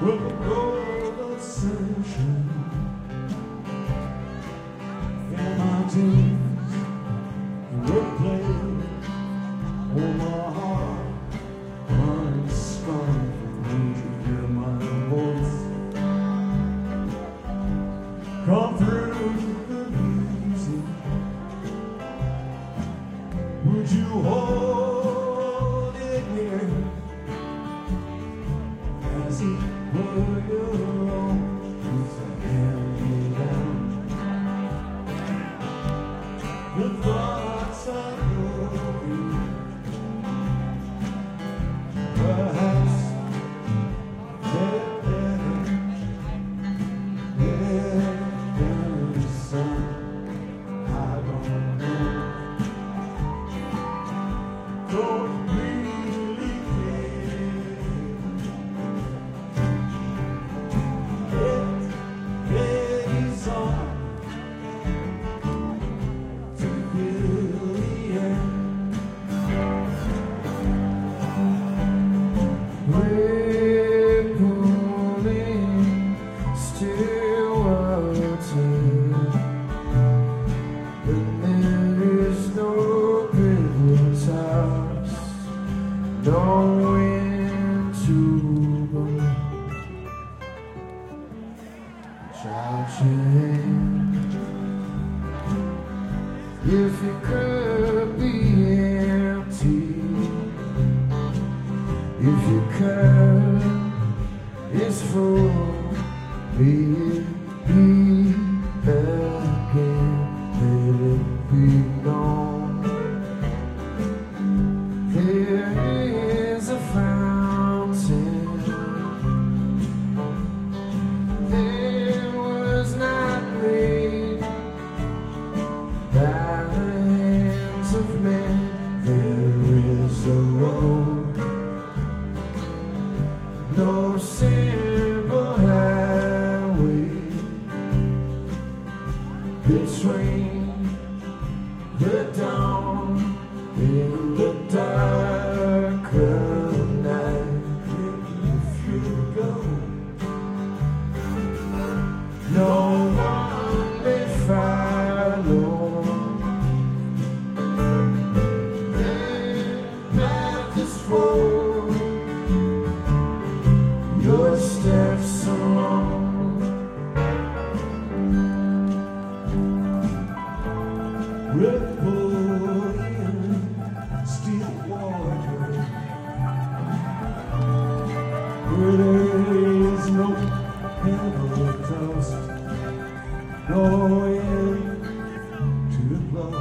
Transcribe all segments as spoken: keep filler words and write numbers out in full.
with a golden sunshine. And my dreams will play on my heart. I'm scarred when you hear my voice come through the music. Would you hold it near as it were your own? With a hand me down, the thoughts are growing. Perhaps they're better, better than the sun. I don't know. Don't really care. It begs on to fill the air. We're pulling still water, but there is no privilege house, no wind to blow. Shout your hand if it could be empty. If your cup is full, may it be again, let it be known. There is a fountain that was not made by the hands of men. There is a road, no simple highway between the dawn and the dark of night. If you go, no one may follow. The path is full, your steps alone. Ripple in still water, where there is no pebble dust, no wind to blow.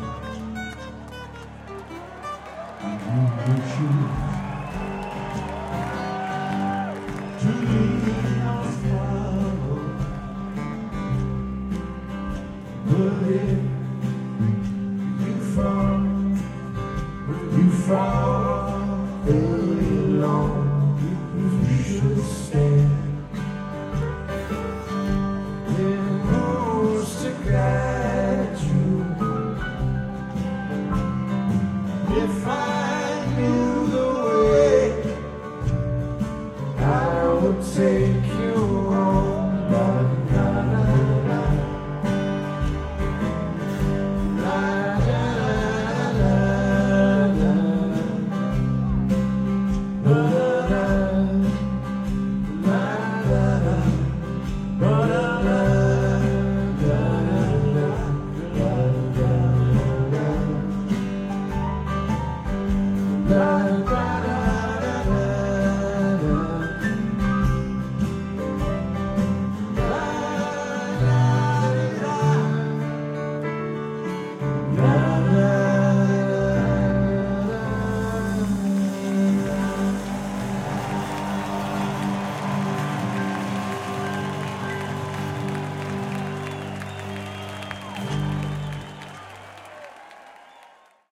You will choose to leave us follow, but if you fall, you fall alone, you should stand. Then who's to guide you? If I knew the way, I would take you